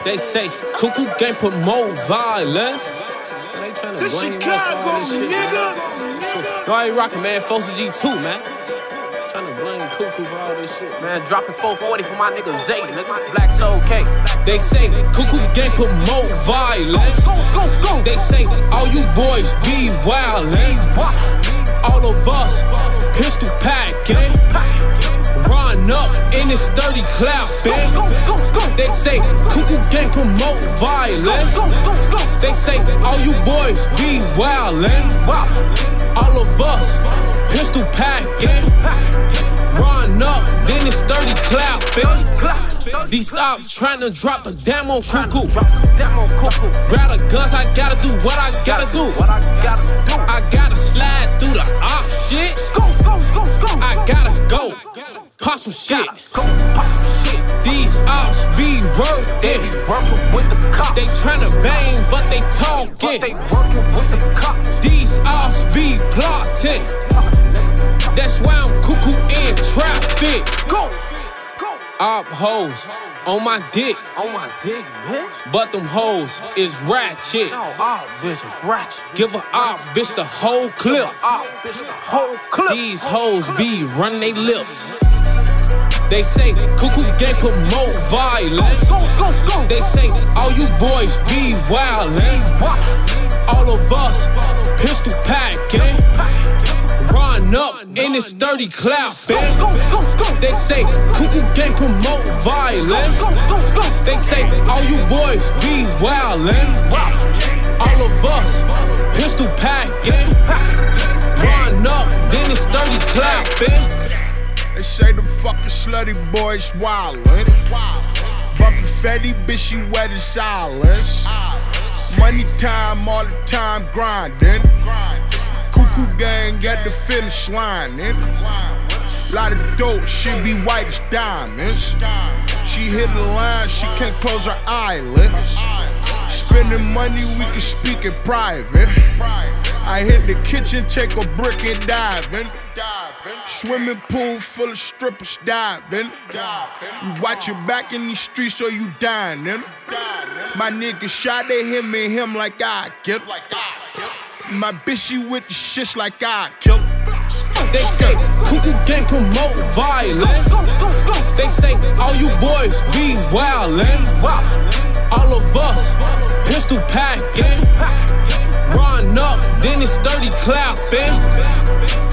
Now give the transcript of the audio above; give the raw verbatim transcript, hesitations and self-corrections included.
They say Cuckoo Gang promote violence. Man, they tryna This blame us Chicago, for all this shit, nigga. man. No, I ain't rockin', man. Foster G two, man. Tryna blame Cuckoo for all this shit. Man, dropping four forty for my nigga Zay, nigga. Black Soul K. They say Cuckoo Gang promote violence. Go, go, go. They say all you boys be wildin'. All of us pistol packin'. Run up in this sturdy clapping. They say Cuckoo Gang promote violence. They say all you boys be wildin'. All of us pistol packin'. Run up, then it's sturdy clapping. These ops tryna drop a damn on Cuckoo. Grab the guns, I gotta do what I gotta do. I gotta slide through the op shit. I gotta go pop some shit. These ops be working. They tryna bang, but they talking. These ops be plotting. That's why I'm cuckoo in traffic. Go, Op hoes on my dick, on my dick, bitch. but them hoes is ratchet. No, all bitches ratchet. Give a op bitch the whole clip. All bitch the whole clip. These hoes be running they lips. They say Cuckoo Gang promote violence. Go, go, go. They say all you boys be wildin'. All of us pistol packin'. Run up in this sturdy clapping. They say Cuckoo Gang promote violence. They say all you boys be wildin'. All of us pistol packin'. Run up, then it's sturdy clapping. They say the fucking slutty boys wildin'. Bumpin' Fetty, bitch, she wet in silence. Money time, all the time grindin'. Cuckoo Gang at the finish line, nigga. Lot of dope, she be white as diamonds. She hit the line, she can't close her eyelids. Spending money, we can speak in private. I hit the kitchen, take a brick and dive in. Swimming pool full of strippers diving. You watch your back in these streets or you dying in. My nigga shot at him and him like I killed. My bitch, she with the shits like I killed. They say Cuckoo Gang promote violence. They say all you boys be wildin'. All of us pistol packin'. Run up, then it's sturdy clapping.